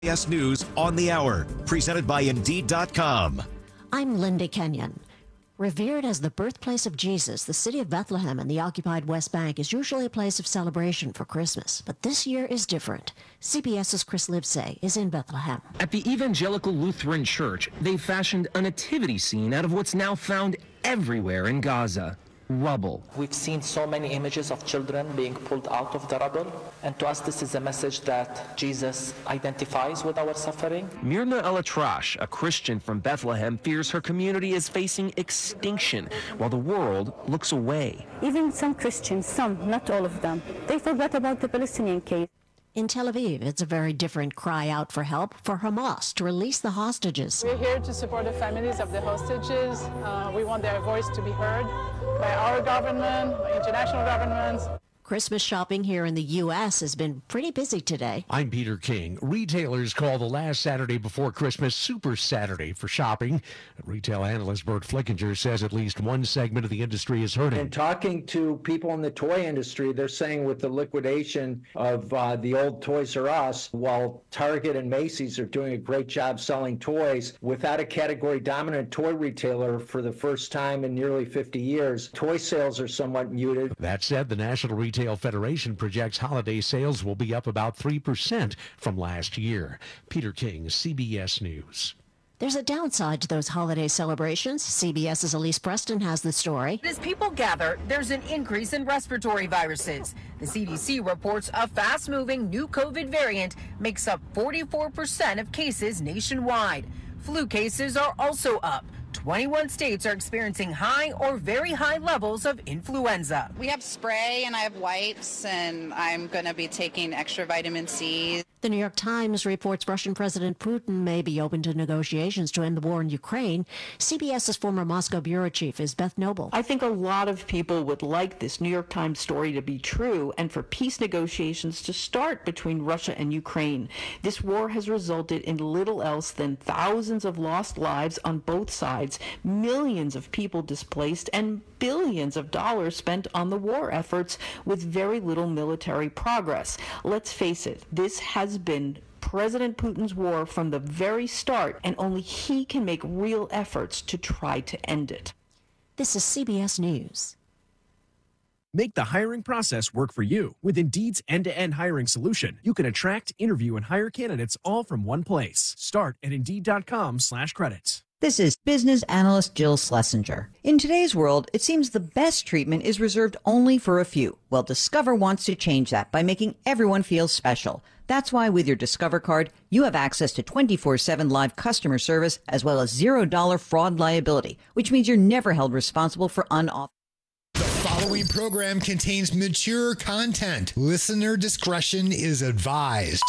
CBS News on the Hour, presented by Indeed.com. I'm Linda Kenyon. Revered as the birthplace of Jesus, the city of Bethlehem in the occupied West Bank is usually a place of celebration for Christmas. But this year is different. CBS's Chris Livesay is in Bethlehem. At the Evangelical Lutheran Church, they've fashioned a nativity scene out of what's now found everywhere in Gaza. Rubble. We've seen so many images of children being pulled out of the rubble, and to us this is a message that Jesus identifies with our suffering. Mirna Elatrash, a Christian from Bethlehem, fears her community is facing extinction while the world looks away. Even some Christians, some, not all of them, they forgot about the Palestinian case. In Tel Aviv, it's a very different cry out for help for Hamas to release the hostages. We're here to support the families of the hostages. We want their voice to be heard by our government, by international governments. Christmas shopping here in the U.S. has been pretty busy today. I'm Peter King. Retailers call the last Saturday before Christmas Super Saturday for shopping. Retail analyst Bert Flickinger says at least one segment of the industry is hurting. And talking to people in the toy industry, they're saying with the liquidation of the old Toys R Us, while Target and Macy's are doing a great job selling toys, without a category dominant toy retailer for the first time in nearly 50 years, toy sales are somewhat muted. That said, the National Retail Federation projects holiday sales will be up about 3% from last year. Peter King, CBS News. There's a downside to those holiday celebrations. CBS's Elise Preston has the story. As people gather, there's an increase in respiratory viruses. The CDC reports a fast-moving new COVID variant makes up 44% of cases nationwide. Flu cases are also up. 21 states are experiencing high or very high levels of influenza. We have spray and I have wipes, and I'm going to be taking extra vitamin C. The New York Times reports Russian President Putin may be open to negotiations to end the war in Ukraine. CBS's former Moscow bureau chief is Beth Noble. I think a lot of people would like this New York Times story to be true and for peace negotiations to start between Russia and Ukraine. This war has resulted in little else than thousands of lost lives on both sides, millions of people displaced, and billions of dollars spent on the war efforts with very little military progress. Let's face it, this has been President Putin's war from the very start, and only he can make real efforts to try to end it. This is CBS News. Make the hiring process work for you. With Indeed's end-to-end hiring solution, you can attract, interview, and hire candidates all from one place. Start at Indeed.com/credits. This is business analyst Jill Schlesinger. In today's world, it seems the best treatment is reserved only for a few. Well, Discover wants to change that by making everyone feel special. That's why with your Discover card, you have access to 24/7 live customer service as well as $0 fraud liability, which means you're never held responsible for unauthorized. The following program contains mature content. Listener discretion is advised.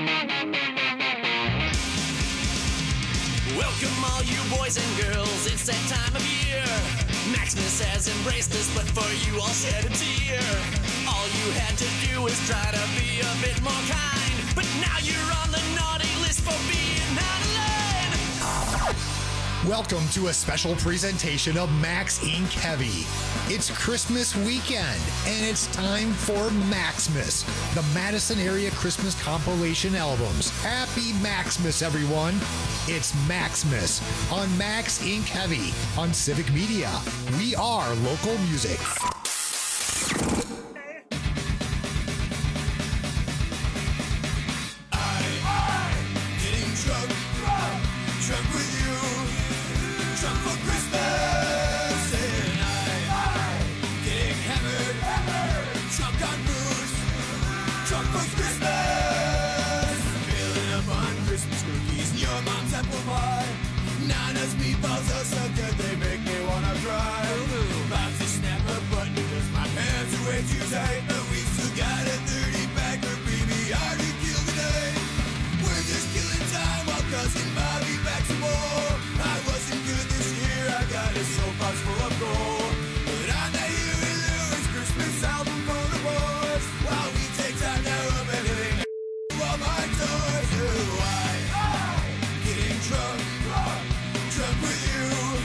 Welcome all you boys and girls, it's that time of year. Maximus has embraced us, but for you all shed a tear. All you had to do was try to be a bit more kind, but now you're on the naughty list for being out of line. Welcome to a special presentation of Max Inc. Heavy. It's Christmas weekend, and it's time for Maxmas, the Madison area Christmas compilation albums. Happy Maxmas, everyone. It's Maxmas on Max Inc. Heavy on Civic Media. We are local music. Getting drunk with you, drunk for Christmas, and I getting hammered, drunk on booze, drunk for Christmas, filling up on Christmas cookies and your mom's apple pie. Nana's meatballs are so good they make me wanna cry. About to snap a button 'cause my pants are way too tight, but we still got a 30-pack of PBR to kill the day. We're just killing time while cousin Bobby back some more. I wasn't good this year, I got a soapbox full of gold, but I'm the Huey Lewis Christmas album for the boys. While we take time to rub everything all my toys. Ooh, I getting drunk with you.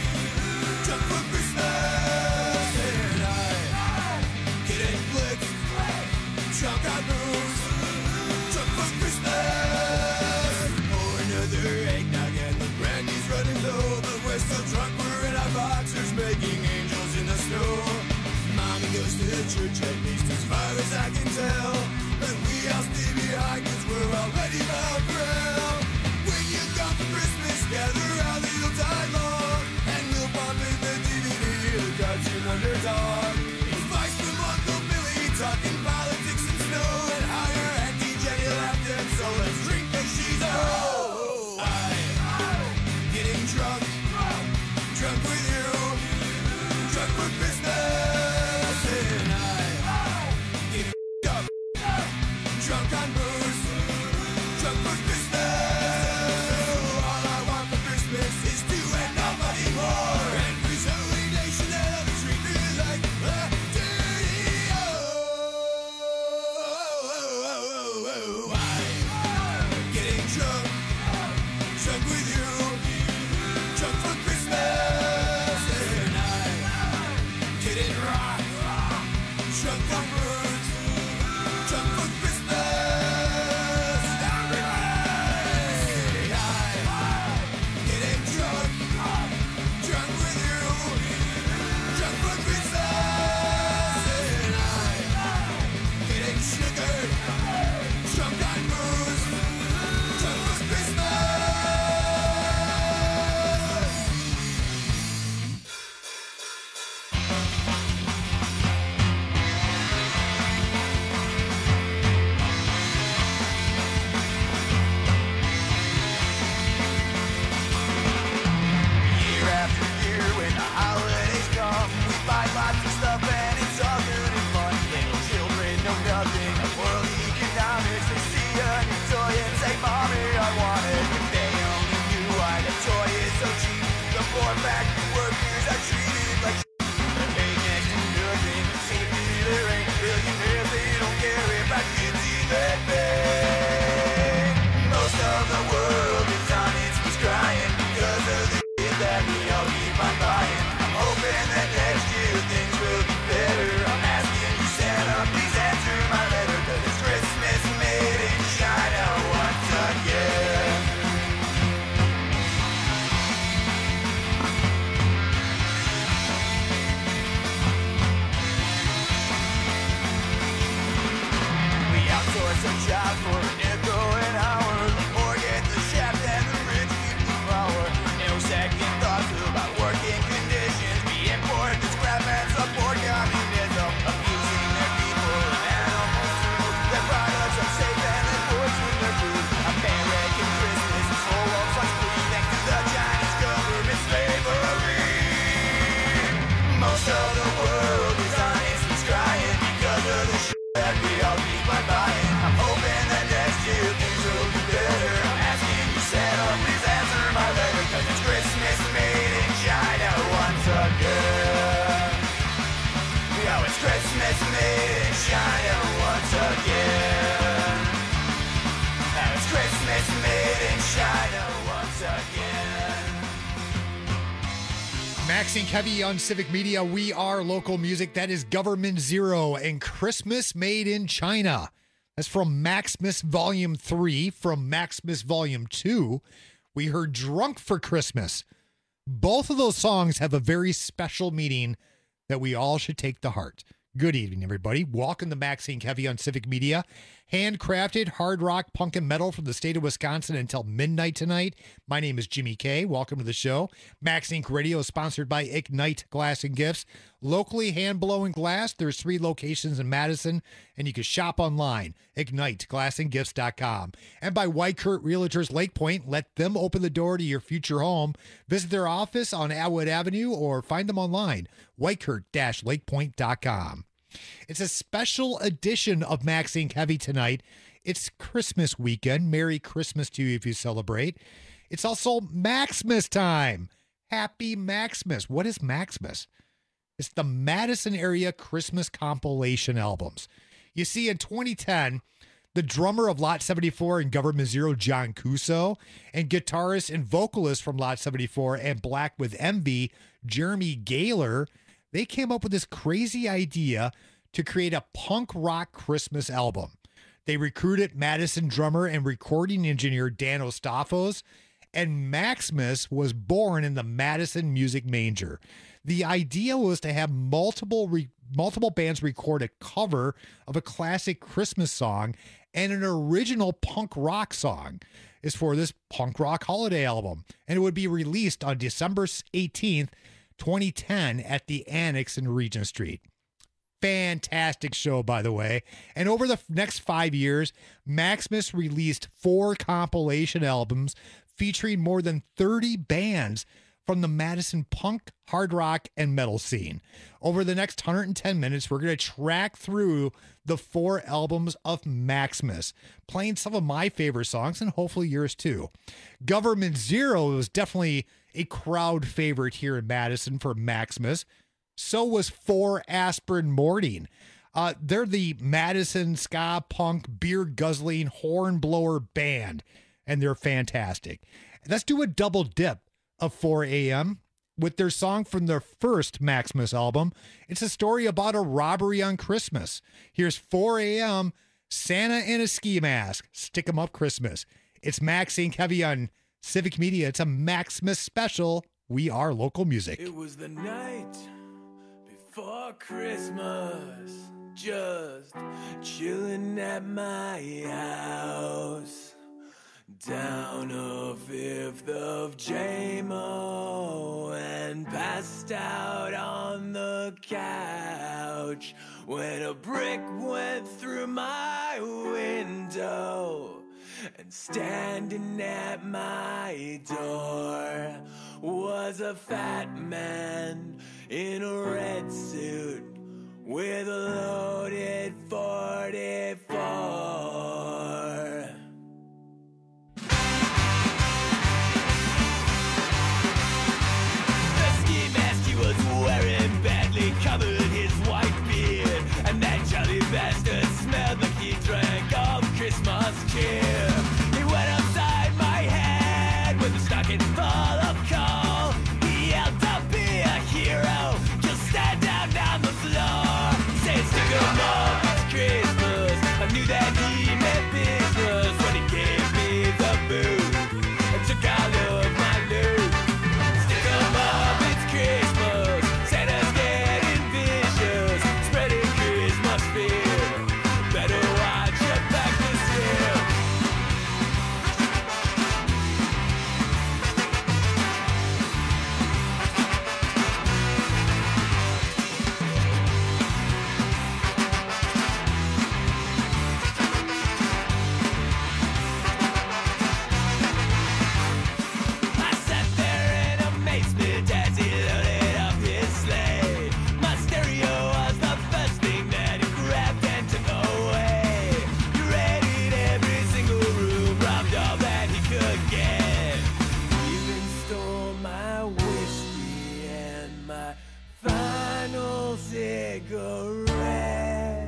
drunk with you, drunk for Christmas, and I didn't rock, drunk on booze, drunk for Christmas, everybody. I'm getting drunk, drunk with you, drunk for Christmas, and I'm getting sugared, drunk on booze, drunk for Christmas. Year after year, when the holidays come, we buy lots of stuff and it's all good and fun. Little children know nothing of world economics. They see a new toy and say, "Mommy, I want it." If they only knew why the toy is so cheap, the poor factory workers are treated like shit. They pay next to nothing. Safety, there ain't billionaires. They don't care if our kids eat that big. Most of the world is on its knees crying because of the shit that we all keep on buying. I'm hoping that next year things will be better. I'm asking you, Santa, please answer my letter, 'cause it's Christmas made in China once again. We outsource some jobs for a nickel an hour, or get the shaft and the rich keep the power. No second thoughts about working conditions. We import the scrap and support communism, abusing their people and animals too. Their products are safe and they poison their food. American Christmas is full of such greed, thanks to the Chinese government slavery. Most of the world is on its knees crying because of the shit that we all keep on buying. I'm hoping that next year things will be better. I'm asking you, Santa, please answer my letter, 'cause it's Christmas made in China once again. Yeah, it's Christmas made in China once again. Now it's Christmas made in China once again. Maxine Kevy on Civic Media. We are local music. That is Government Zero and Christmas Made in China. That's from Maximus Volume 3. From Maximus Volume 2, we heard Drunk for Christmas. Both of those songs have a very special meaning that we all should take to heart. Good evening, everybody. Welcome to Maxine Kevy on Civic Media. Handcrafted hard rock, punk, and metal from the state of Wisconsin until midnight tonight. My name is Jimmy K. Welcome to the show. Max Inc. Radio is sponsored by Ignite Glass and Gifts. Locally hand-blowing glass. There's 3 locations in Madison, and you can shop online. IgniteGlassandGifts.com. And by White Kurt Realtors Lake Point. Let them open the door to your future home. Visit their office on Atwood Avenue or find them online. WhiteKurt-LakePoint.com. It's a special edition of Max Inc. Heavy tonight. It's Christmas weekend. Merry Christmas to you if you celebrate. It's also Maxmas time. Happy Maxmas. What is Maxmas? It's the Madison area Christmas compilation albums. You see, in 2010, the drummer of Lot 74 and Government Zero, John Cuso, and guitarist and vocalist from Lot 74 and Black with Envy, Jeremy Gaylor, they came up with this crazy idea to create a punk rock Christmas album. They recruited Madison drummer and recording engineer Dan Ostafos, and Maximus was born in the Madison Music Manger. The idea was to have multiple bands record a cover of a classic Christmas song and an original punk rock song is for this punk rock holiday album, and it would be released on December 18th, 2010 at the Annex in Regent Street. Fantastic show, by the way. And over the next 5 years, Maximus released 4 compilation albums featuring more than 30 bands from the Madison punk, hard rock, and metal scene. Over the next 110 minutes, we're going to track through the 4 albums of Maximus, playing some of my favorite songs and hopefully yours too. Government Zero was definitely a crowd favorite here in Madison for Maximus. So was 4 Aspirin Morning. They're the Madison ska punk beer guzzling horn blower band. and they're fantastic. Let's do a double dip of 4 a.m. with their song from their first Maximus album. It's a story about a robbery on Christmas. Here's 4 a.m., Santa in a ski mask, stick 'em up Christmas. It's Max St. Heavy on Civic Media. It's a Maximus special. We are local music. It was the night before Christmas, just chilling at my house, down a 5th of JMO, and passed out on the couch when a brick went through my window. And standing at my door was a fat man in a red suit with a loaded 44. The ski mask he was wearing badly covered his white beard, and that jolly bastard smelled like he drank all Christmas cheer. He went upside my head with a stocking full of coal. He yelled to be a hero, just stand down on the floor. Said stick 'em up, it's Christmas. I knew that he meant business when he gave me the boot and took all of my loot. Stick 'em up, it's Christmas. Santa's getting vicious, spreading Christmas fear. Better watch your back this year. I sat there in amazement as he loaded up his sleigh. My stereo was the first thing that he grabbed and took away. He raided every single room, robbed all that he could get. Even stole my whiskey and my final cigarette.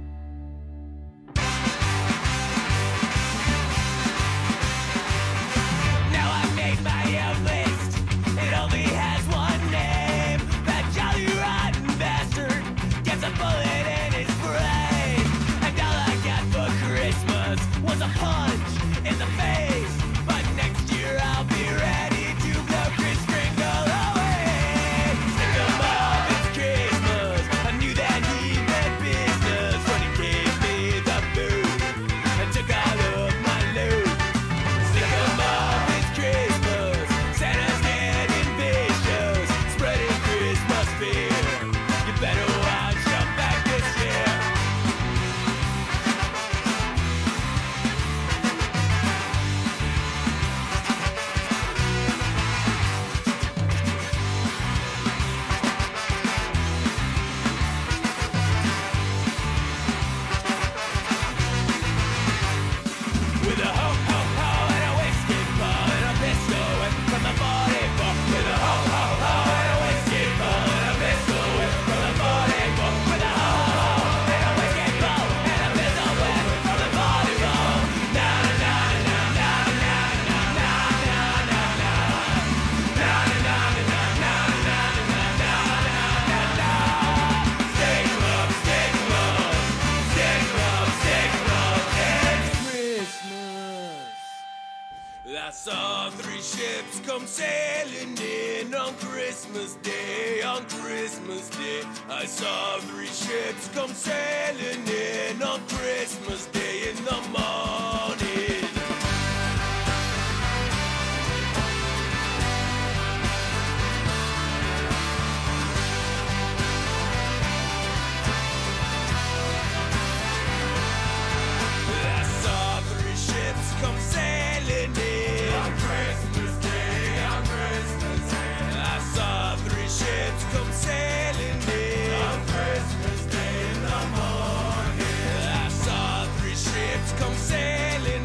Now I've made my own list. It only has one name. That jolly rotten bastard gets a bullet in his brain. And all I got for Christmas was a punch in the face. But next year I'll be ready to blow Kris Kringle away. Stick 'em up, it's Christmas. I knew that he meant business when he gave me the boot and took all of my loot. Stick 'em up, it's Christmas. Santa's getting vicious, spreading Christmas fear. You better watch your back this year. With a ho ho ho and a whiskey ball and a pistol whip from the 44. With a ho ho ho and a whiskey ball and a pistol whip from the 44. With a ho ho ho and a whiskey ball and a pistol whip from the 44. Na na na na na na na na na na na na na na na na na na na. Stick 'em up, stick 'em up, stick 'em up, stick 'em up. It's Christmas. I saw 3 ships come sailing in on Christmas Day, on Christmas Day. I saw 3 ships come sailing in on Christmas Day in the morning. I saw 3 ships come sailing in on Christmas Day, on Christmas Day. I saw 3 ships come sailing in on Christmas Day in the morning. I saw 3 ships come sailing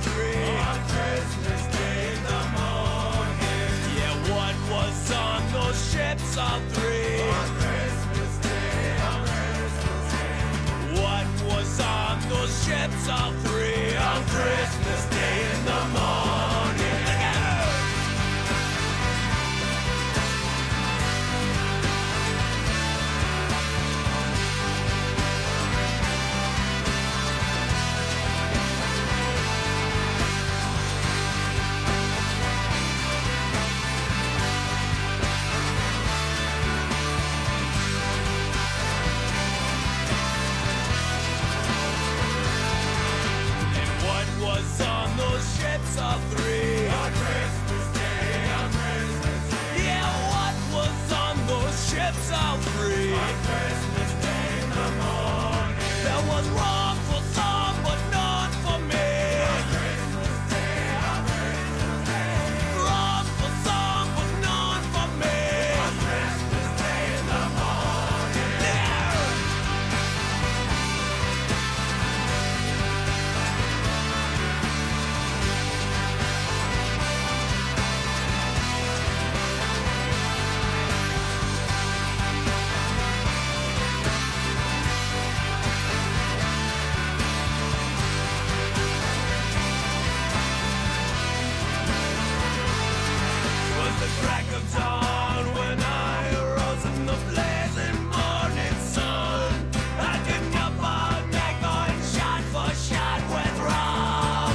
tree. On Christmas Day in the morning. Yeah, what was on those ships, all three? On Christmas Day, on Christmas Day. What was on those ships, all three? On Christmas Day in the morning. All three. On Christmas Day, on Christmas Day. Yeah, what was on those ships, all three? On Christmas Day in the morning. There was wrong for some, but none for me. On Christmas Day, on Christmas Day. Wrong for some, but none for me. On Christmas Day in the morning. Yeah. Crack of dawn when I arose in the blazing morning sun. I didn't up all night going shot for shot with rum.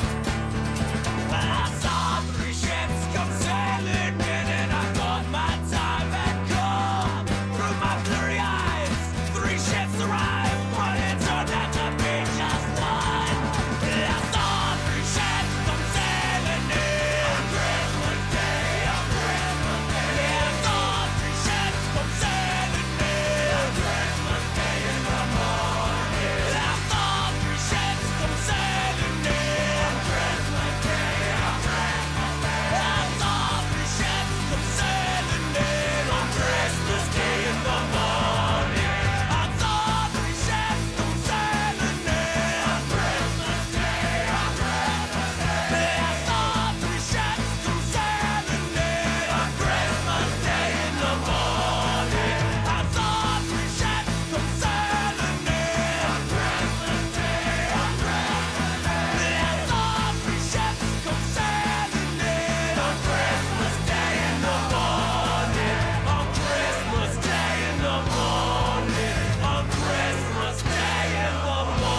I saw 3 ships come sailing in and I thought my time had come. Through my blurry eyes, 3 ships arrived, but it turned out to be just one. I saw 3 ships come sailing in on Christmas Day. Yeah, I saw 3 ships come sailing in on Christmas Day in the morning. I saw 3 ships come sailing in on Christmas Day. I saw 3 ships come sailing in on Christmas Day in the morning. I saw 3 ships come sailing in on Christmas Day. I saw 3 ships come sailing in on Christmas Day in the morning. I saw 3 ships come sailing in on Christmas Day. I saw 3 ships come sailing in on Christmas Day in the morning. On Christmas Day in the morning. On Christmas Day in the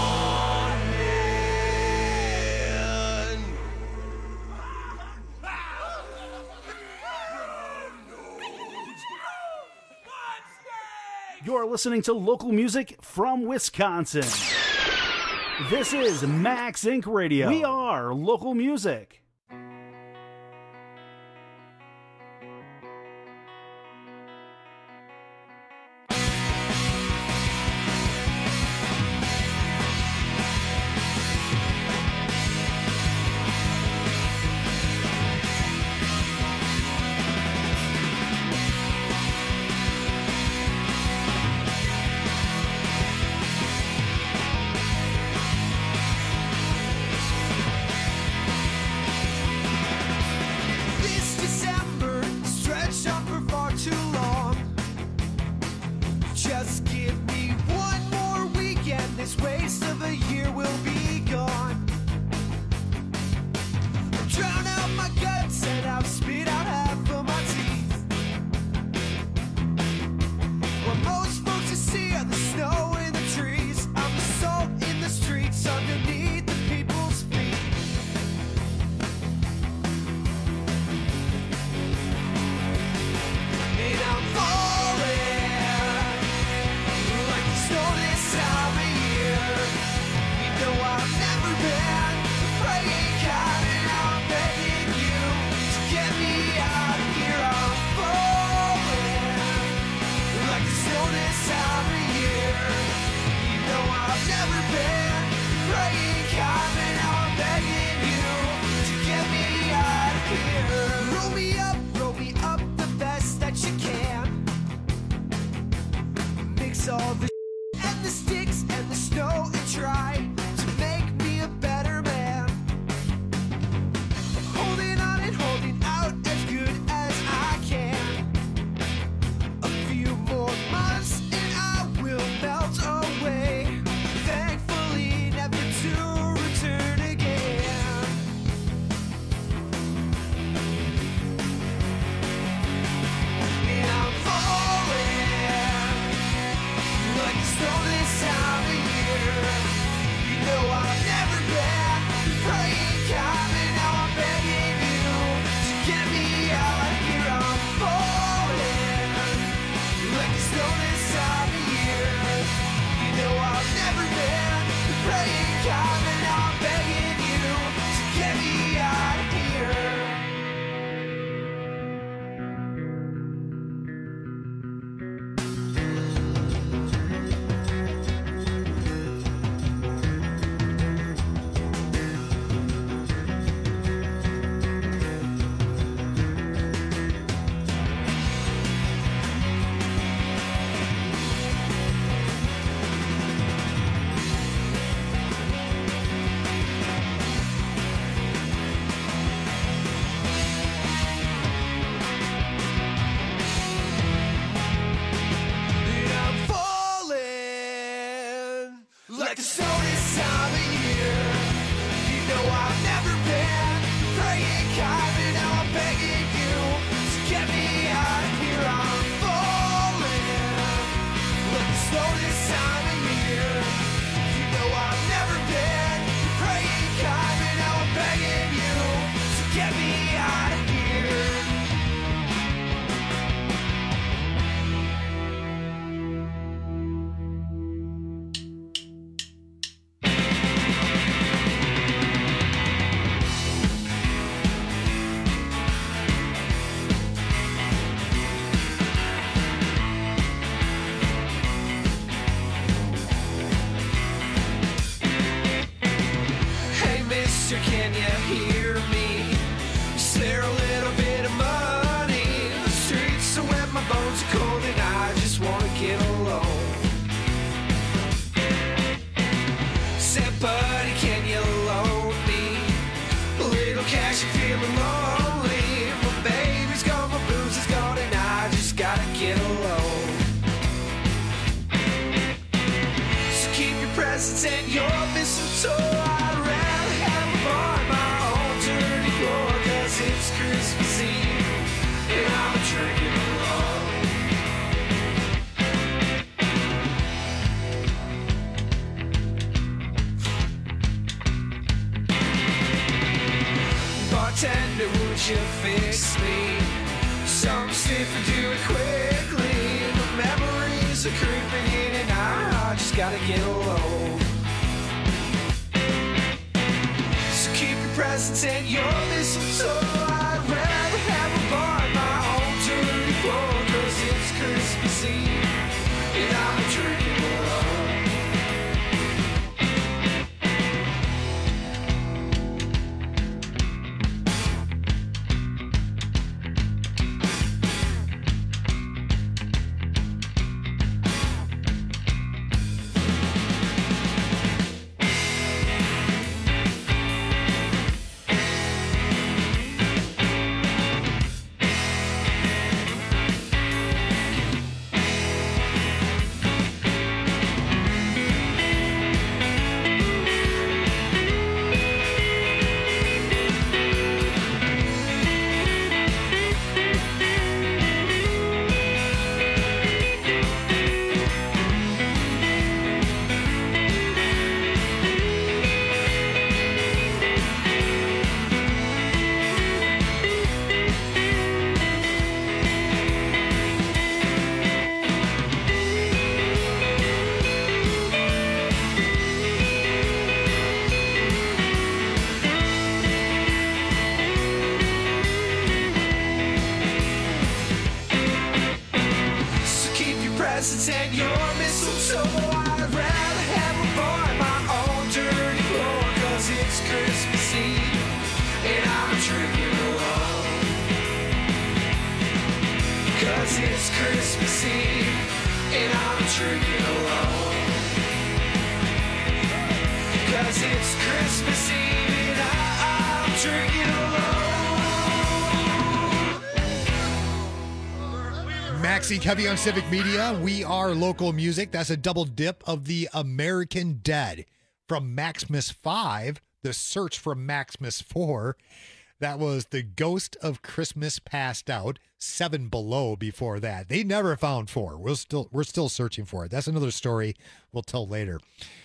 You're listening to local music from Wisconsin. This is Max Inc. Radio. We are local music. hear me? Is there a little bit of money? The streets are wet, my bones are cold, and I just wanna get alone. Said, buddy, can you loan me a little cash? I'm feeling lonely. My baby's gone, my booze is gone, and I just gotta get alone. So keep your presents and your mistletoe. I'd rather have them on my own dirty floor, 'cause it's Christmas Eve and I'm drinking alone. Bartender, would you fix me something stiff and do it quickly? The memories are creeping in and I just gotta get alone. So keep your presents and your mistletoe. I'd rather have them on my own dirty floor, 'cause it's Christmas Eve and I'm drinking alone. presents and your mistletoe. I'd rather have a bar on my own dirty floor, 'cause it's Christmas Eve and I'm drinking alone. 'Cause it's Christmas Eve and I'm drinking alone. 'Cause it's Christmas Eve and I'm drinking alone. Maxie Kevy on Civic Media. We are local music. That's a double dip of the American Dead from Maximus 5, The Search for Maximus 4. That was The Ghost of Christmas Passed Out. 7 Below before that. They never found 4. We're still searching for it. That's another story we'll tell later.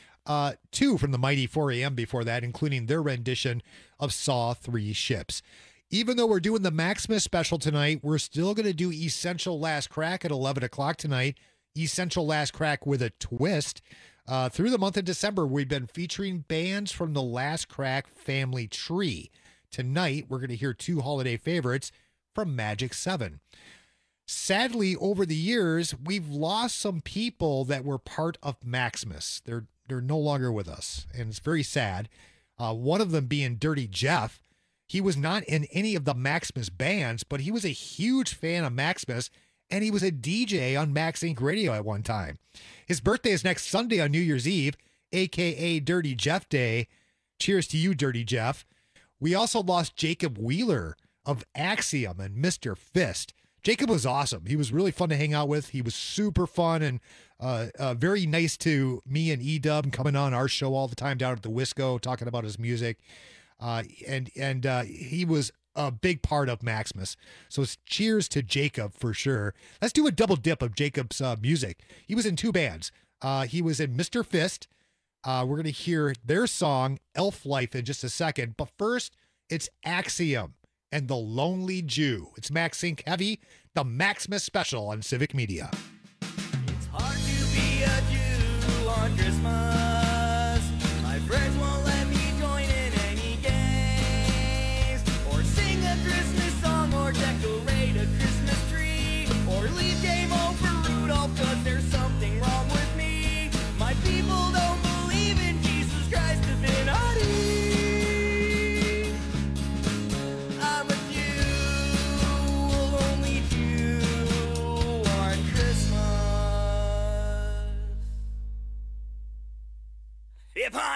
2 from the mighty 4 a.m. before that, including their rendition of Saw 3 Ships. Even though we're doing the Maximus special tonight, we're still going to do Essential Last Crack at 11 o'clock tonight. Essential Last Crack with a twist. Through the month of December, we've been featuring bands from the Last Crack family tree. Tonight, we're going to hear 2 holiday favorites from Magic 7. Sadly, over the years, we've lost some people that were part of Maximus. They're no longer with us, and it's very sad. One of them being Dirty Jeff. He was not in any of the Maximus bands, but he was a huge fan of Maximus, and he was a DJ on Max Inc. Radio at one time. His birthday is next Sunday on New Year's Eve, a.k.a. Dirty Jeff Day. Cheers to you, Dirty Jeff. We also lost Jacob Wheeler of Axiom and Mr. Fist. Jacob was awesome. He was really fun to hang out with. He was super fun and very nice to me and E-Dub, coming on our show all the time down at the Wisco, talking about his music. And he was a big part of Maximus. So it's cheers to Jacob for sure. Let's do a double dip of Jacob's music. He was in 2 bands. He was in Mr. Fist. We're going to hear their song, Elf Life, in just a second. But first, it's Axiom and The Lonely Jew. It's Max Inc. Heavy, the Maximus special on Civic Media. It's hard to be a Jew on Christmas. My friends won't let me join in any games, or sing a Christmas song, or decorate a Christmas tree, or leave game over Rudolph, 'cause there's something wrong with me. My people don't believe in Jesus Christ Divinity.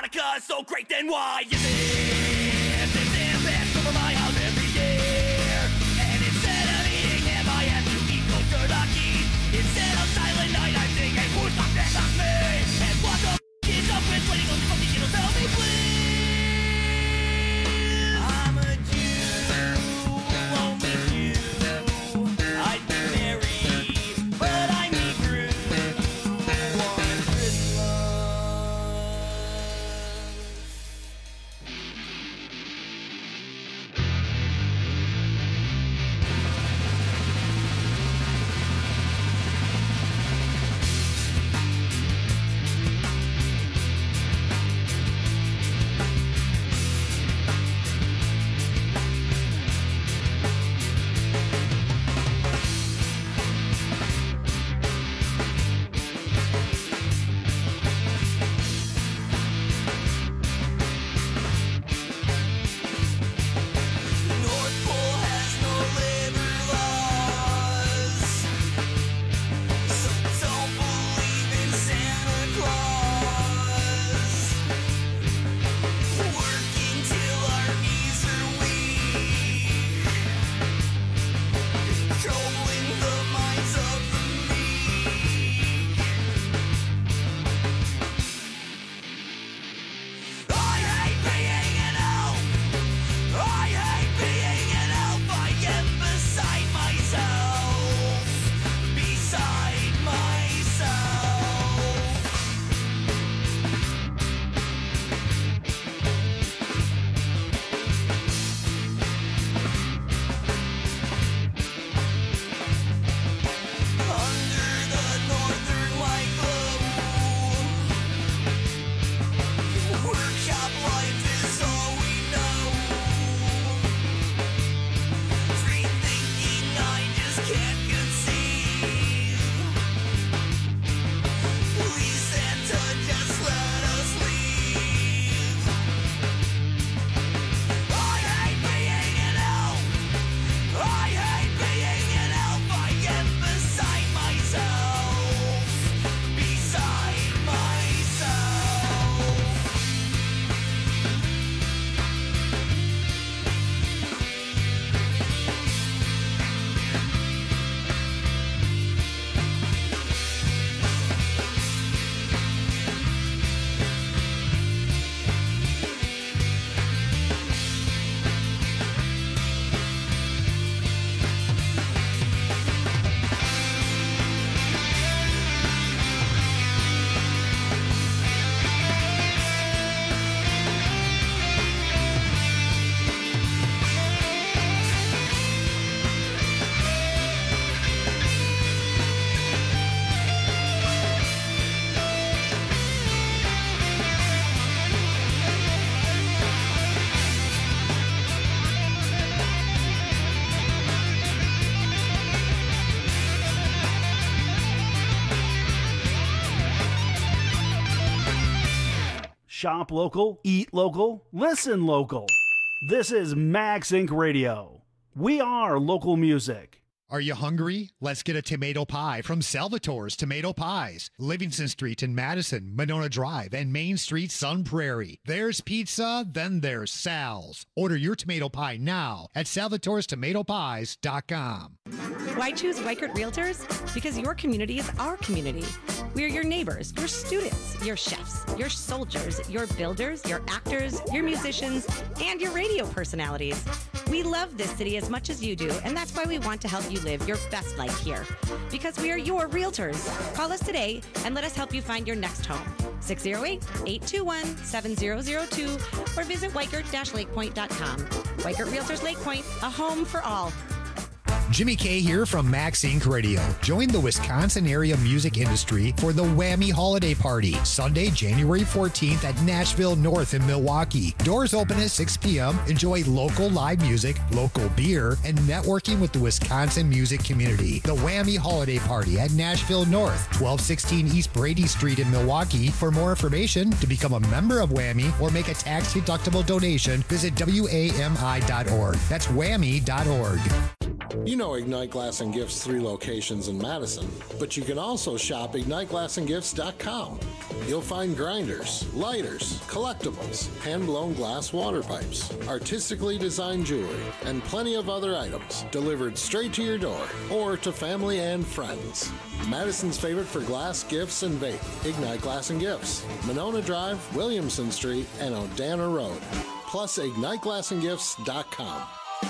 Hanukkah is so great, then why is it? This impacts over my house every year. And instead of eating ham, I have to eat cold turkey. Instead of Silent Night, I'm singing Who's Not That Not Me? And what the is up with waiting on the fucking kiddo? Tell me please. I'm a Jew, only Jew. I'd be married, but I'm Hebrew. One Christmas. North Pole has no labor laws, so don't believe in Santa Claus. Working till our knees are weak, controlling the minds of the meek. I hate being an elf. I hate being an elf. I am beside myself. Beside myself. Under the northern white glow, workshop life is all we know. Free thinking I just can't conceive. Please Santa, just let us leave. I hate being an elf. I hate being an elf. I am beside myself. Beside myself. Shop local, eat local, listen local. This is Max Inc. Radio. We are local music. Are you hungry? Let's get a tomato pie from Salvatore's Tomato Pies. Livingston Street in Madison, Monona Drive, and Main Street, Sun Prairie. There's pizza, then there's Sal's. Order your tomato pie now at salvatorestomatopies.com. Why choose Weichert Realtors? Because your community is our community. We are your neighbors, your students, your chefs, your soldiers, your builders, your actors, your musicians, and your radio personalities. We love this city as much as you do, and that's why we want to help you live your best life here. Because we are your realtors. Call us today and let us help you find your next home. 608-821-7002 or visit Weichert-LakePoint.com. Weichert Realtors Lake Point, a home for all. Jimmy K here from Max Inc. Radio. Join the Wisconsin area music industry for the Whammy Holiday Party, Sunday, January 14th at Nashville North in Milwaukee. Doors open at 6 p.m. Enjoy local live music, local beer, and networking with the Wisconsin music community. The Whammy Holiday Party at Nashville North, 1216 East Brady Street in Milwaukee. For more information, to become a member of Whammy or make a tax-deductible donation, visit WAMI.org. That's whammy.org. You know Ignite Glass and Gifts' 3 locations in Madison, but you can also shop IgniteGlassandGifts.com. You'll find grinders, lighters, collectibles, hand-blown glass water pipes, artistically designed jewelry, and plenty of other items delivered straight to your door or to family and friends. Madison's favorite for glass, gifts, and vape, Ignite Glass and Gifts, Monona Drive, Williamson Street, and Odana Road. Plus IgniteGlassandGifts.com.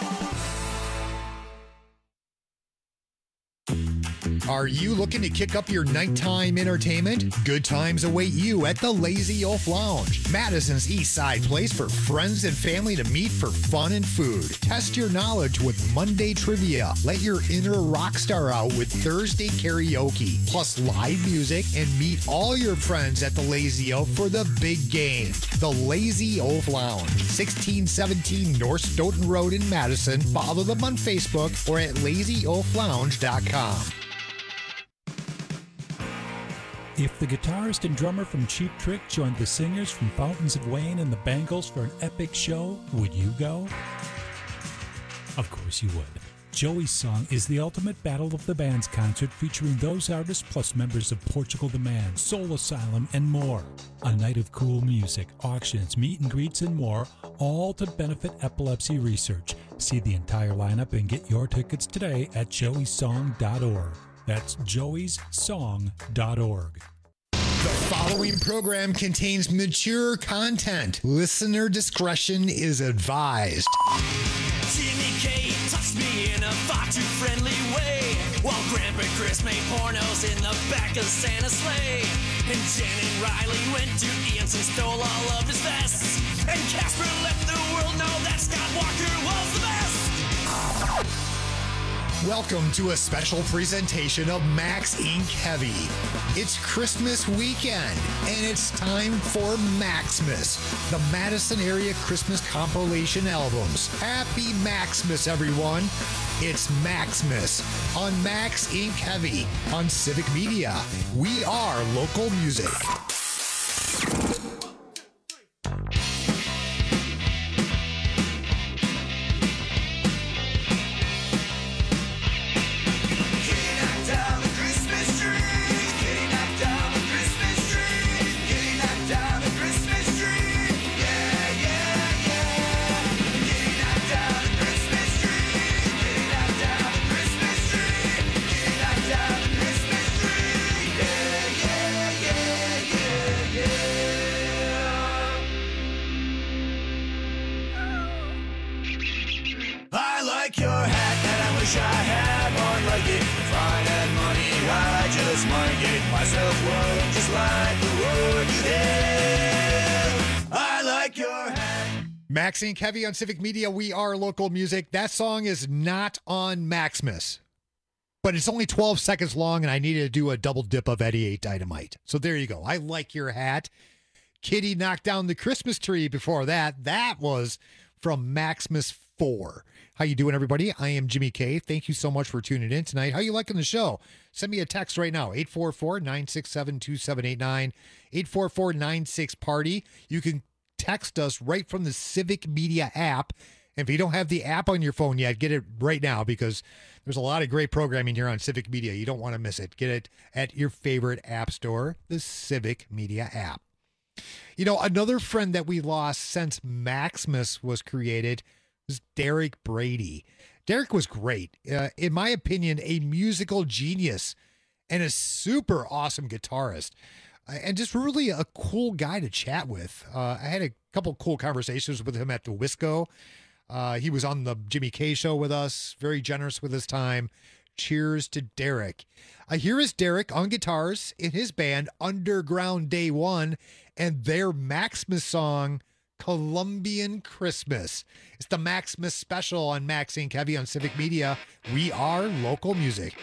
Are you looking to kick up your nighttime entertainment? Good times await you at the Lazy Oaf Lounge, Madison's East Side place for friends and family to meet for fun and food. Test your knowledge with Monday trivia. Let your inner rock star out with Thursday karaoke, plus live music, and meet all your friends at the Lazy Oaf for the big game. The Lazy Oaf Lounge, 1617 North Stoughton Road in Madison. Follow them on Facebook or at lazyoaflounge.com. If the guitarist and drummer from Cheap Trick joined the singers from Fountains of Wayne and the Bangles for an epic show, would you go? Of course you would. Joey's Song is the ultimate Battle of the Bands concert featuring those artists plus members of Portugal the Man, Soul Asylum, and more. A night of cool music, auctions, meet and greets, and more, all to benefit epilepsy research. See the entire lineup and get your tickets today at joeysong.org. That's joeysong.org. The following program contains mature content. Listener discretion is advised. Jimmy K touched me in a far too friendly way, while Grandpa Chris made pornos in the back of Santa's sleigh. And Jen and Riley went to Ian's and stole all of his vests. And Casper let the world know that Scott Walker was the best. Welcome to a special presentation of Max Inc. Heavy. It's Christmas weekend, and it's time for Maxmas, the Madison area Christmas compilation albums. Happy Maxmas, everyone. It's Maxmas on Max Inc. Heavy on Civic Media. We are local music. Max Inc. Heavy on Civic Media. We are local music. That song is not on Maxmas, but it's only 12 seconds long, and I needed to do a double dip of Eddie 8 Dynamite. So there you go. I Like Your Hat. Kitty Knocked Down the Christmas Tree before that. That was from Maxmas 4. How you doing, everybody? I am Jimmy K. Thank you so much for tuning in tonight. How you liking the show? Send me a text right now, 844-967-2789, 844-96-PARTY. You can text us right from the Civic Media app. And if you don't have the app on your phone yet, get it right now, because there's a lot of great programming here on Civic Media. You don't want to miss it. Get it at your favorite app store, the Civic Media app. You know, another friend that we lost since Maxmas was created was Derek Brady. Derek was great. In my opinion, a musical genius and a super awesome guitarist. And just really a cool guy to chat with. I had a couple cool conversations with him at the Wisco. He was on the Jimmy K show with us, very generous with his time. Cheers to Derek. Here is Derek on guitars in his band Underground Day One and their Maxmas song, Colombian Christmas. It's the Maxmas special on Max Inc. Heavy on Civic Media. We are local music.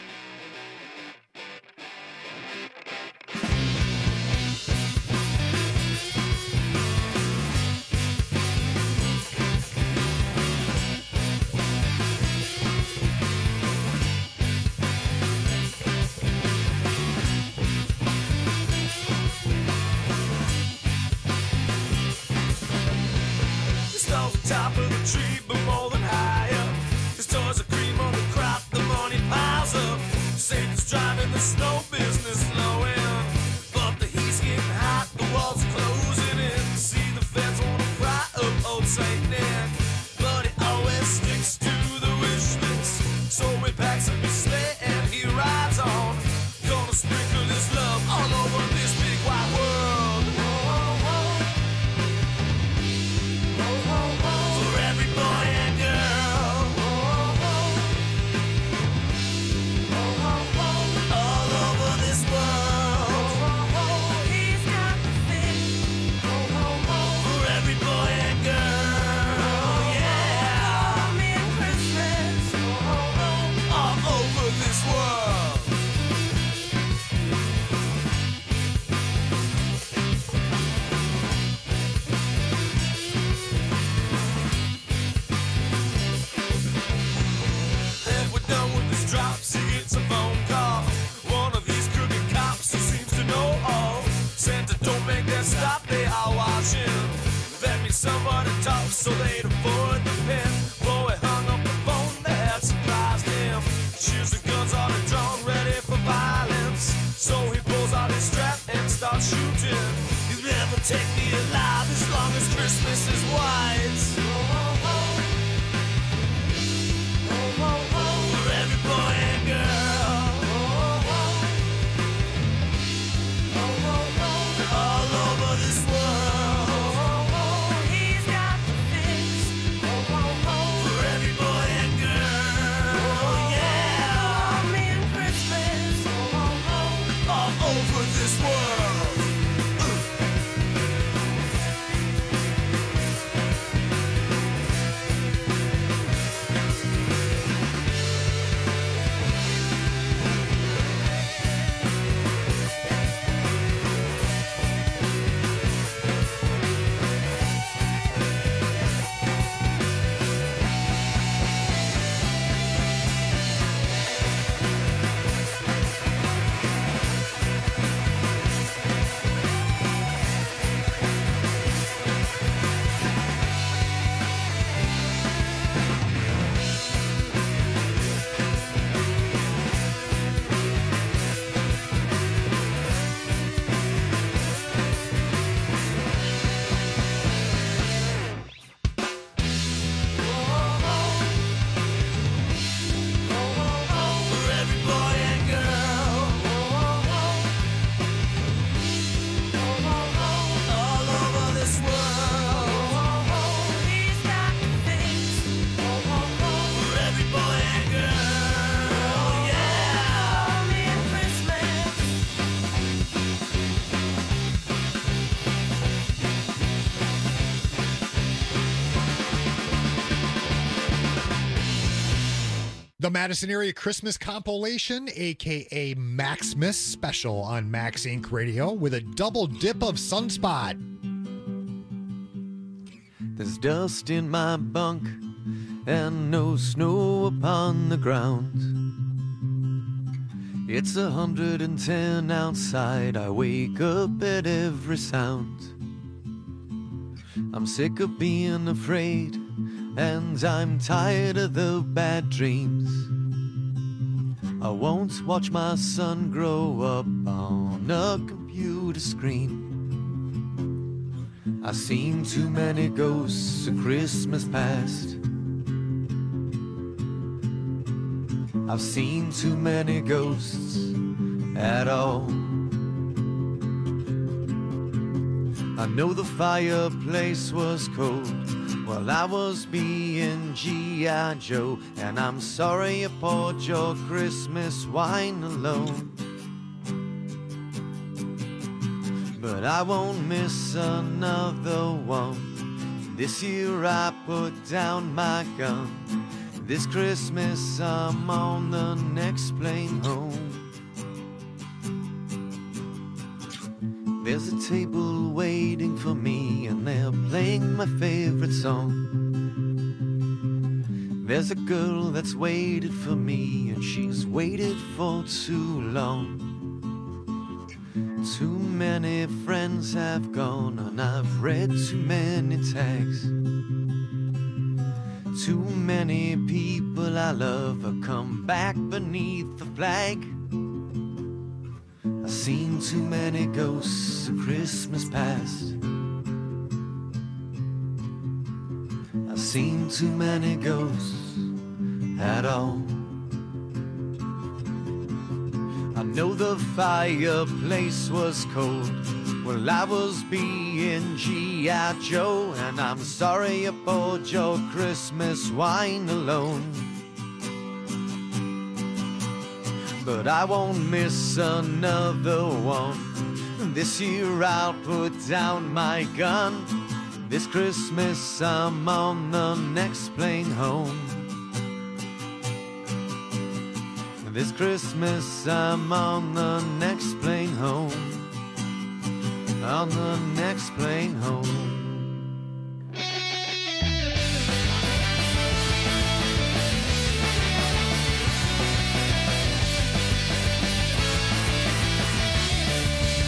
Top of the tree, but more than higher. His toys are cream on the crowd. so they'd avoid the pen. Boy hung up the phone that surprised him. Shoes and guns on the drawn, ready for violence. So he pulls out his strap and starts shooting. You'll never take me alive as long as Christmas is white. For every boy and girl, all over this world, he's got the fix. For every boy and girl, yeah, me and Christmas, all over this world. For every boy and girl, all over this world, he's got the fix. For every boy and girl, yeah, me and Christmas. The Madison Area Christmas Compilation, aka Maxmas Special on Max Inc. Radio, with a double dip of Sunspot. There's dust in my bunk and no snow upon the ground. It's 110 outside, I wake up at every sound. I'm sick of being afraid, and I'm tired of the bad dreams. I won't watch my son grow up on a computer screen. I've seen too many ghosts of Christmas past. I've seen too many ghosts at all. I know the fireplace was cold while I was being G.I. Joe, and I'm sorry you poured your Christmas wine alone. But I won't miss another one. This year I put down my gun. This Christmas I'm on the next plane home. There's a table waiting for me, and they're playing my favorite song. There's a girl that's waited for me, and she's waited for too long. Too many friends have gone, and I've read too many tags. Too many people I love have come back beneath the flag. I've seen too many ghosts of Christmas past. I've seen too many ghosts at all. I know the fireplace was cold while I was being G.I. Joe, and I'm sorry you poured your Christmas wine alone. But I won't miss another one. This year I'll put down my gun. This Christmas I'm on the next plane home. This Christmas I'm on the next plane home. On the next plane home.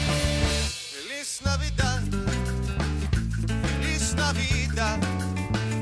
Feliz Navidad,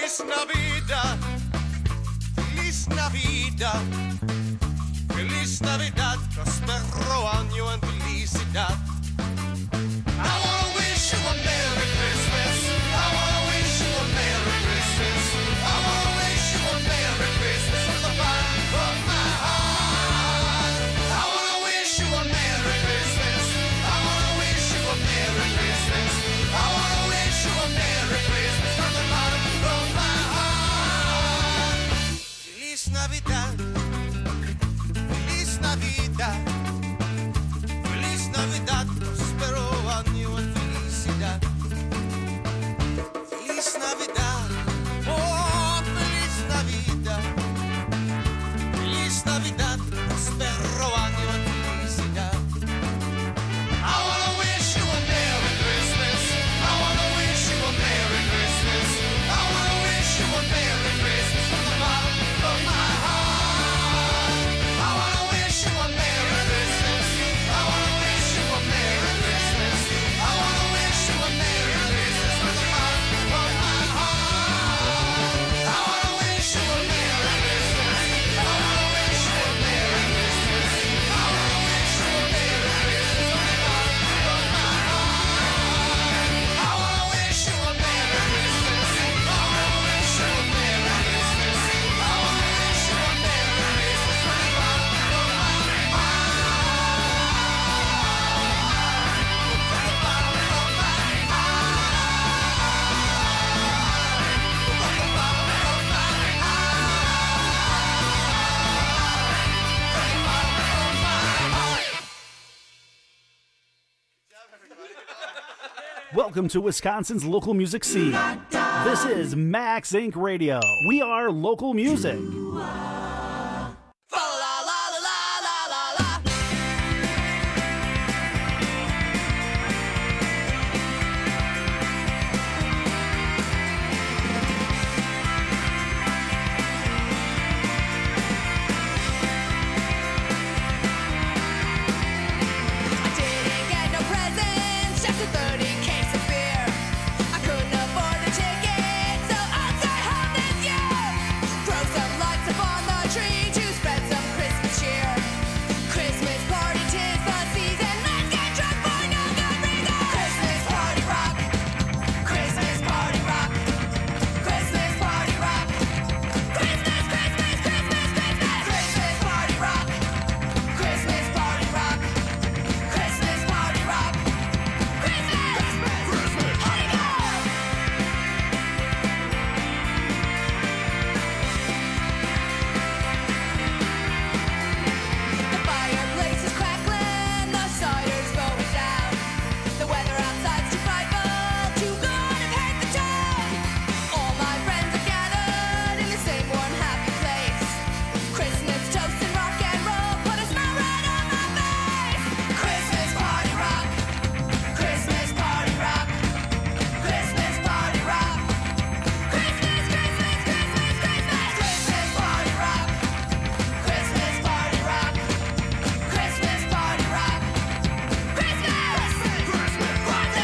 Feliz Navidad, Feliz Navidad, Feliz Navidad, prospero año en felicidad. I wanna wish you a Merry Christmas. I wanna wish you a Merry Christmas. I wanna wish you a Merry Christmas from the bottom of my heart. I wanna wish you a Merry Christmas. I wanna wish you a Merry Christmas. I wanna wish you a Merry Christmas from the bottom of my heart. Feliz Navidad. Feliz Navidad. Feliz Navidad. Prospero año en felicidad. Feliz Navidad. Oh, Feliz Navidad. Feliz Navidad. Prospero año en felicidad. I wanna wish you a Merry Christmas. I wanna wish you a Merry Christmas. I wanna wish you a Merry Christmas from the bottom of my heart. I wanna wish you a Merry Christmas. I wanna wish you a Merry Christmas. I wanna wish you a Merry Christmas from the bottom of my heart. I wanna wish you a Merry Christmas. I wanna wish you a Merry Christmas. I wanna wish you a Merry Christmas from the bottom of my heart. I wanna wish you a Merry Christmas. I wanna wish you a Merry Christmas. I wanna wish you a Merry Christmas from the bottom of my Welcome to Wisconsin's local music scene. This is Max Inc. Radio. We are local music. Didn't get no presents, just a 30 case of beer. I couldn't afford the ticket, so I'll stay home this year. Throw some lights up on the tree to spread some Christmas cheer. Christmas party, 'tis the season. Let's get drunk for no good reason. Christmas party rock. Christmas party rock. Christmas party rock. Christmas, Christmas, Christmas, Christmas. Christmas party rock. Christmas party rock. Christmas party rock. Christmas, Christmas, party rock. The fireplace is crackling, the cider's going down. The weather outside's too frightful to go out and paint the town. All my friends are gathered in the same one happy place. Christmas toast and rock and roll put a smile right on my face. Christmas party rock. Christmas party rock. Christmas party rock. Christmas, Christmas, Christmas, Christmas. Christmas party rock. Christmas party rock. Christmas party rock. Christmas, Christmas, Christmas.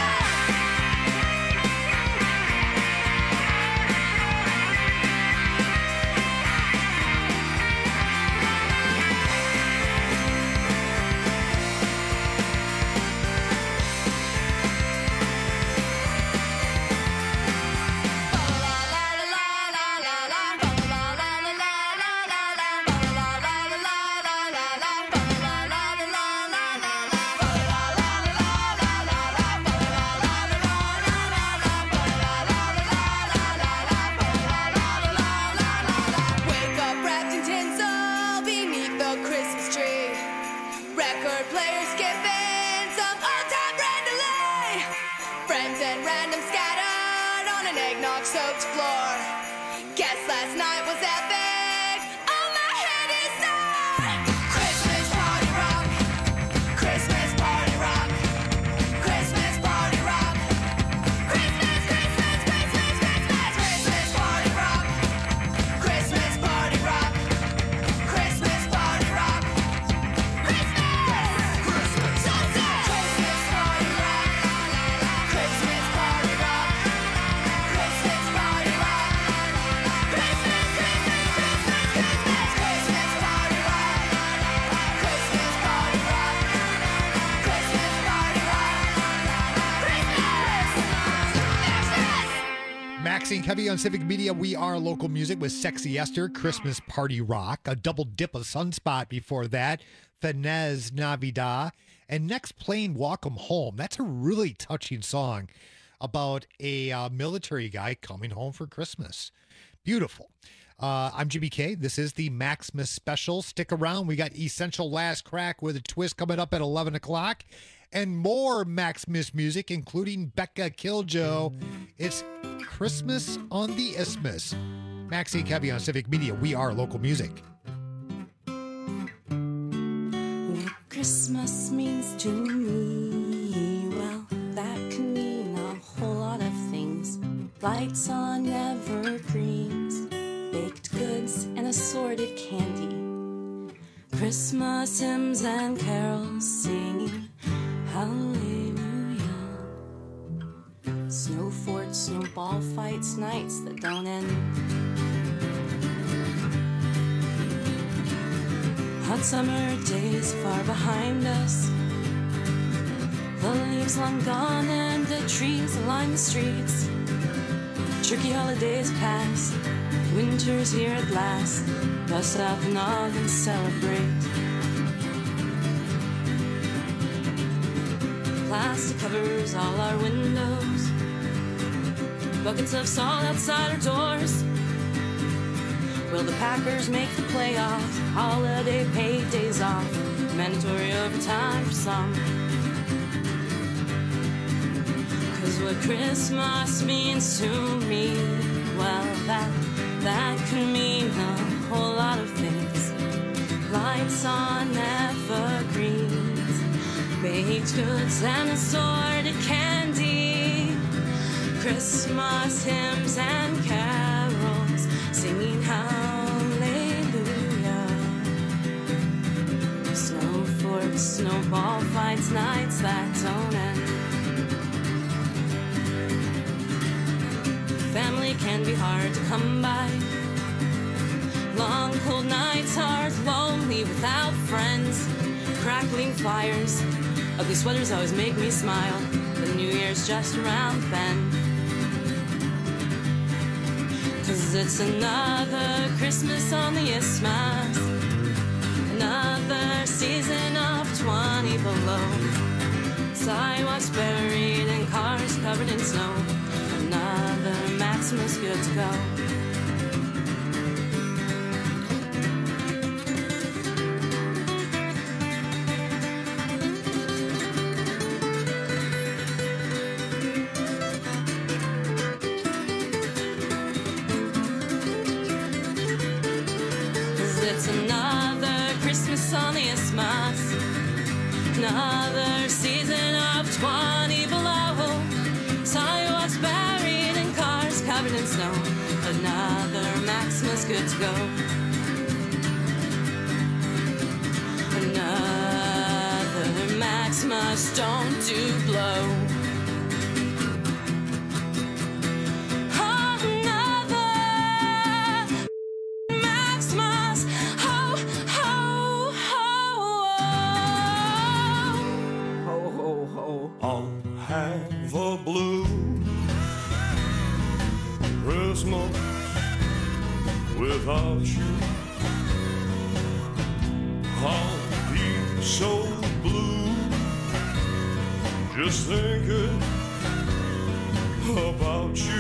Wake up wrapped in tinsel beneath the Christmas tree. Record players skipping some old-time Brandolay. Friends and random scattered on an eggnog-soaked floor. Guess last night was epic. Oh, my head is sore. Christmas party rock. Christmas party rock. Christmas party rock. Christmas, Christmas, Christmas, Christmas. Christmas party rock. Christmas party rock. Christmas party rock. Christmas, Christmas, Christmas party rock. Christmas party rock. Christmas party rock. Maxine Kevy on Civic Media. We are local music with Sexy Esther, Christmas Party Rock, a double dip of Sunspot before that, Feliz Navidad, and next playing Welcome Home. That's a really touching song about a military guy coming home for Christmas. Beautiful. I'm Jimmy K. This is the Maximus Special. Stick around. We got Essential Last Crack with a twist coming up at 11 o'clock. And more Maximus music, including Becca Killjoe. It's Christmas on the Isthmus. Maxine Kevy on Civic Media. We are local music. What Christmas means to me, well, that can mean a whole lot of things. Lights on evergreens, baked goods and assorted candy, Christmas hymns and carols singing hallelujah. Snow forts, snowball fights, nights that don't end. Hot summer days far behind us, the leaves long gone and the trees line the streets. Turkey holidays past, winter's here at last. Bust out the nog and celebrate. Plastic covers all our windows, buckets of salt outside our doors. Will the Packers make the playoffs? Holiday paid days off, mandatory overtime for some. Cause what Christmas means to me, well, that can mean a whole lot of things. Lights on evergreens, baked goods and assorted candy, Christmas hymns and carols singing hallelujah. Snow forts, snowball fights, nights that don't end. Family can be hard to come by. Long cold nights, hard, lonely without friends. Crackling fires, ugly sweaters always make me smile. The New Year's just around the bend. Cause it's another Christmas on the Isthmus, another season of 20 below. Sidewalks buried and cars covered in snow. Another Maximus good to go. It's another Christmas on the Isthmus, another season of 20 below. Sidewalks buried and cars covered in snow. Another Maximus good to go. Another Maximus don't do blow. Without you, I'll be so blue. Just thinking about you.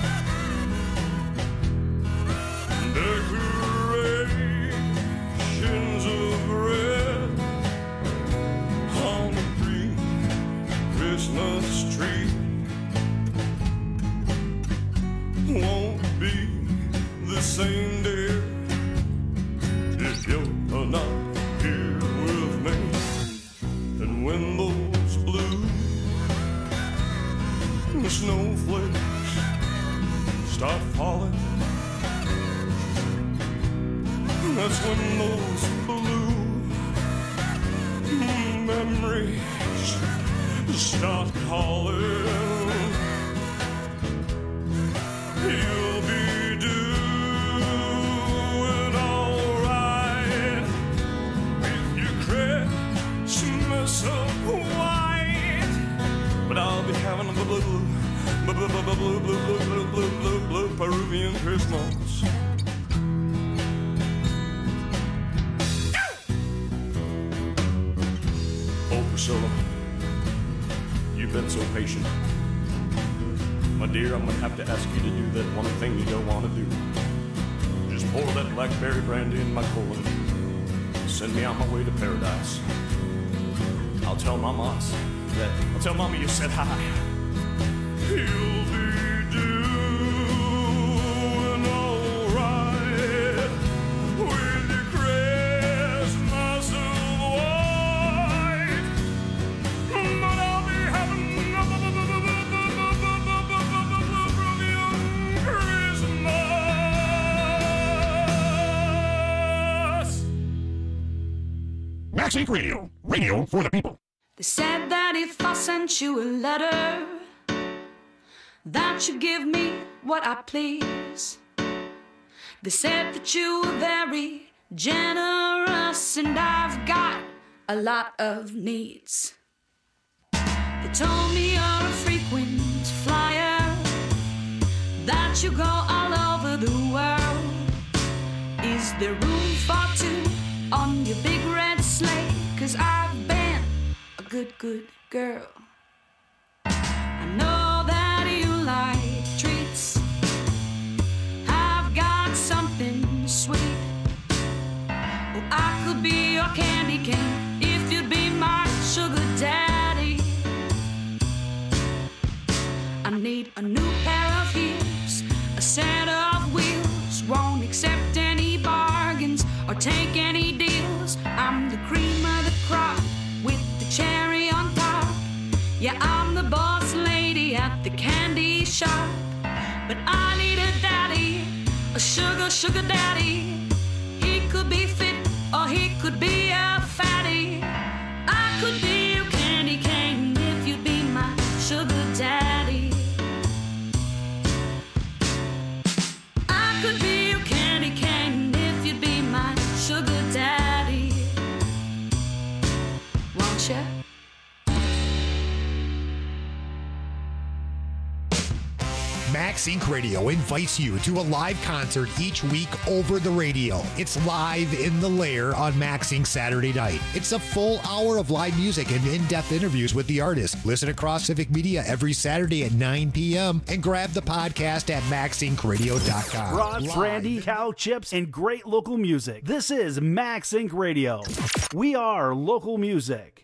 Decorations of red on the green Christmas tree won't be the same day if you're not here with me. And when those blue snowflakes start falling, that's when those blue memories start calling. You'll be doing alright with your Christmas of white, but I'll be having a blue Christmas. Oh, Priscilla, you've been so patient. My dear, I'm gonna have to ask you to do that one thing you don't want to do. Just pour that blackberry brandy in my colon. Send me on my way to paradise. I'll tell Mama you said hi. You'll be doing alright with your Christmas of white. But I'll be having Christmas. Max Inc. Radio. Radio for the people. They said that if I sent you a letter, that you give me what I please. They said that you were very generous, and I've got a lot of needs. They told me you're a frequent flyer, that you go all over the world. Is there room for two on your big red sleigh? 'Cause I've been a good girl. I know that you like treats. I've got something sweet. Oh, I could be your candy cane if you'd be my sugar daddy. I need a new pair of heels, a set of wheels. Won't accept any bargains or take any deals. I'm the cream of the crop with the cherry on top. Yeah, I'm the boss lady at the candy shop. But I need a daddy, a sugar daddy. He could be fit or he could be a fatty. I could be your candy cane if you'd be my sugar daddy. I could be your candy cane if you'd be my sugar daddy. Won't you? Max Inc. Radio invites you to a live concert each week over the radio. It's Live in the Lair on Max Inc. Saturday night. It's a full hour of live music and in-depth interviews with the artist. Listen across Civic Media every Saturday at 9 p.m. and grab the podcast at maxincradio.com. Brats, brandy, cow chips, and great local music. This is Max Inc. Radio. We are local music.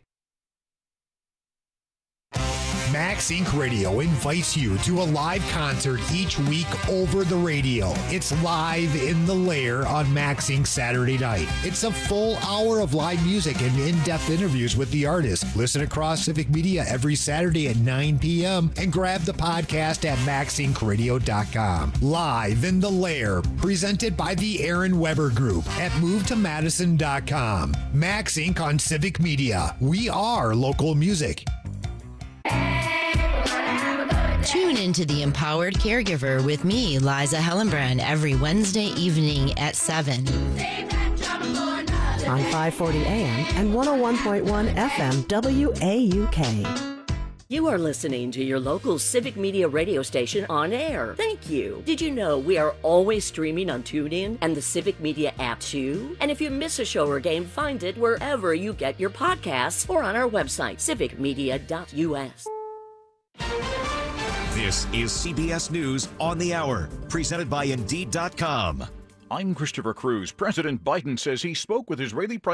Max Inc. Radio invites you to a live concert each week over the radio. It's Live in the Lair on Max Inc. Saturday night. It's a full hour of live music and in-depth interviews with the artist. Listen across Civic Media every Saturday at 9 p.m. and grab the podcast at maxincradio.com. Live in the Lair, presented by the Aaron Weber Group at movetomadison.com. Max Inc. on Civic Media. We are local music. Tune into The Empowered Caregiver with me, Liza Hellenbrand, every Wednesday evening at 7. On 540 AM and 101.1 FM WAUK. You are listening to your local Civic Media radio station on air. Thank you. Did you know we are always streaming on TuneIn and the Civic Media app too? And if you miss a show or game, find it wherever you get your podcasts or on our website, civicmedia.us. This is CBS News on the Hour, presented by Indeed.com. I'm Christopher Cruz. President Biden says he spoke with Israeli Prime